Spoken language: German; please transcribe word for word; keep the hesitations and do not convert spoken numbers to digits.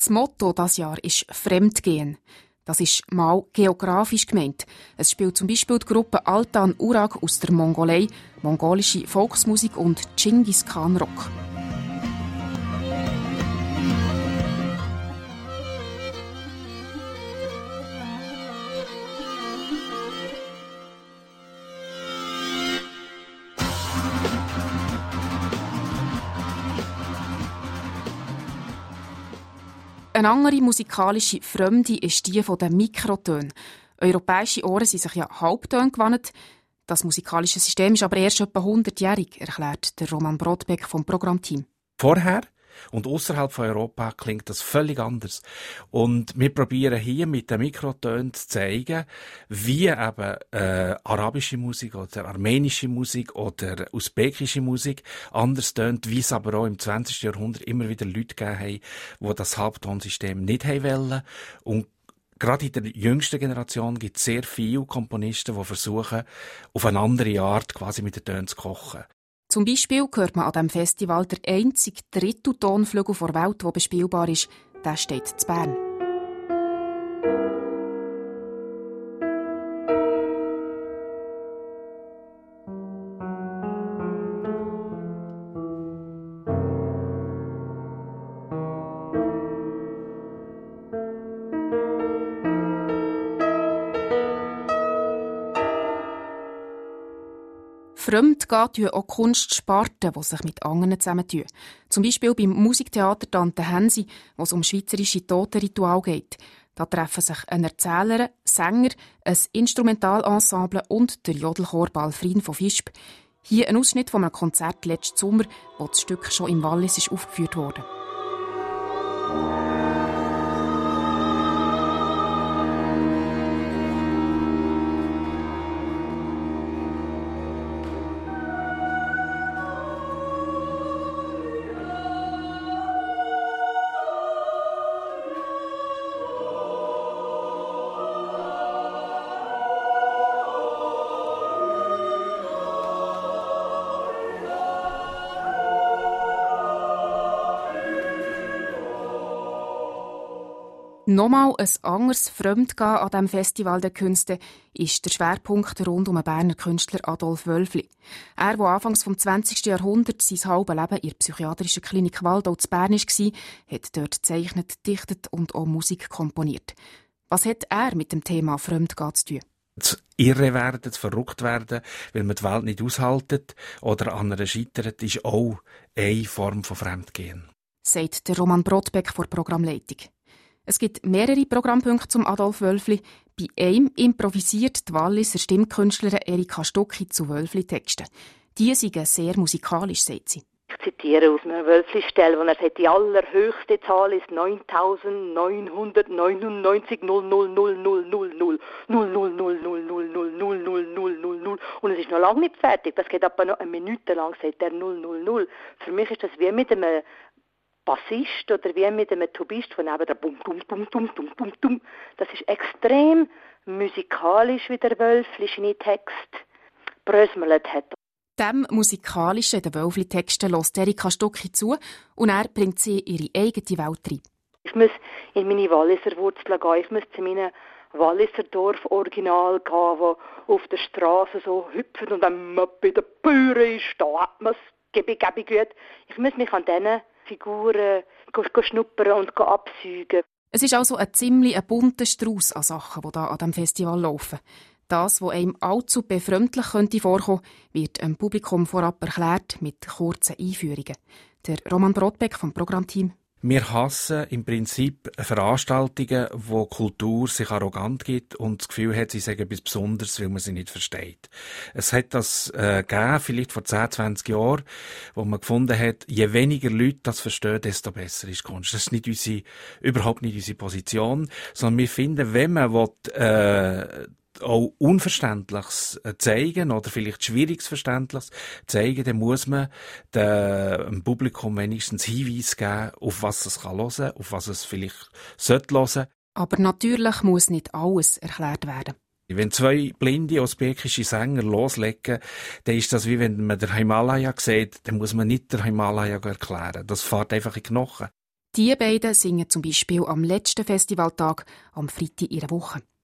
Das Motto dieses Jahr ist «Fremdgehen». Das ist mal geografisch gemeint. Es spielt zum Beispiel die Gruppe Altan Urak aus der Mongolei, mongolische Volksmusik und Genghis Khan Rock. Eine andere musikalische Fremde ist die der Mikrotöne. Europäische Ohren sind sich ja Halbtöne gewöhnt. Das musikalische System ist aber erst etwa hundertjährig, erklärt der Roman Brodbeck vom Programmteam. Vorher und außerhalb von Europa klingt das völlig anders. Und wir probieren hier mit den Mikrotönen zu zeigen, wie eben äh, arabische Musik oder armenische Musik oder usbekische Musik anders tönt, wie es aber auch im zwanzigsten Jahrhundert immer wieder Leute gegeben haben, die das Halbtonsystem nicht haben wollen. Und gerade in der jüngsten Generation gibt es sehr viele Komponisten, die versuchen, auf eine andere Art quasi mit den Tönen zu kochen. Zum Beispiel hört man an diesem Festival der einzige Dritteltonflügel der Welt, der bespielbar ist. Der steht in Bern. Fremd geht auch Kunstsparten, die sich mit anderen zusammentun. Zum Beispiel beim Musiktheater Tante Hensi, wo es um schweizerische Totenritual geht. Da treffen sich ein Erzähler, Sänger, ein Instrumentalensemble und der Jodelchor Balfrin von Visp. Hier ein Ausschnitt von einem Konzert letzten Sommer, wo das Stück schon im Wallis ist aufgeführt wurde. Nochmal ein anderes Fremdgehen an diesem Festival der Künste ist der Schwerpunkt rund um den Berner Künstler Adolf Wölfli. Er, der anfangs vom zwanzigsten Jahrhundert sein halbes Leben in der psychiatrischen Klinik Waldau zu Bern war, hat dort gezeichnet, dichtet und auch Musik komponiert. Was hat er mit dem Thema Fremdgehen zu tun? Zu irre werden, zu verrückt werden, weil man die Welt nicht aushaltet oder an einer scheitert, ist auch eine Form von Fremdgehen. Sagt der Roman Brodbeck von der Programmleitung. Es gibt mehrere Programmpunkte zum Adolf Wölfli. Bei einem improvisiert die Walliser Stimmkünstlerin Erika Stucki zu Wölfli-Texten. Die sind sehr musikalisch, sagt sie. Ich zitiere aus einer Wölfli-Stelle, wo er sagt, die allerhöchste Zahl ist neuntausendneunhundertneunundneunzig null null null null null null null null null null null null null null null null null und es ist noch lange nicht fertig. Das geht etwa noch eine Minute lang, sagt er null null null. Für mich ist das wie mit einem Bassist oder wie mit einem Tubist von neben der bum bum bum bum bum bum bum. Das ist extrem musikalisch, wie der Wölfli seine Text brösmelt hat. Dem musikalischen, den Wölfli-Texten hört Erika Stucki zu und er bringt sie in ihre eigene Welt rein. Ich muss in meine Walliser Wurzeln gehen, ich muss zu meinen Walliser Dorf-Original gehen, wo auf der Straße so hüpfen und wenn man bei der Bühre ist, da hat man es gebig, gebig gut. Ich muss mich an diesen Figuren schnuppern und absäugen. Es ist also ein ziemlich bunter Strauss an Sachen, die hier an diesem Festival laufen. Das, was einem allzu befremdlich könnte vorkommen, wird dem Publikum vorab erklärt mit kurzen Einführungen. Der Roman Brodbeck vom Programmteam. Wir hassen im Prinzip Veranstaltungen, wo Kultur sich arrogant gibt und das Gefühl hat, sie sagen etwas Besonderes, weil man sie nicht versteht. Es hat das äh, gegeben, vielleicht vor zehn, zwanzig Jahren, wo man gefunden hat, je weniger Leute das verstehen, desto besser ist Kunst. Das ist nicht unsere, überhaupt nicht unsere Position, sondern wir finden, wenn man will, äh, auch Unverständliches zeigen oder vielleicht schwieriges Verständliches zeigen, dann muss man dem Publikum wenigstens Hinweis geben, auf was es hören kann, auf was es vielleicht sollte hören. Aber natürlich muss nicht alles erklärt werden. Wenn zwei blinde usbekische Sänger loslegen, dann ist das wie wenn man den Himalaya sieht, dann muss man nicht den Himalaya erklären. Das fährt einfach in die Knochen. Die beiden singen zum Beispiel am letzten Festivaltag am Freitag ihrer Woche.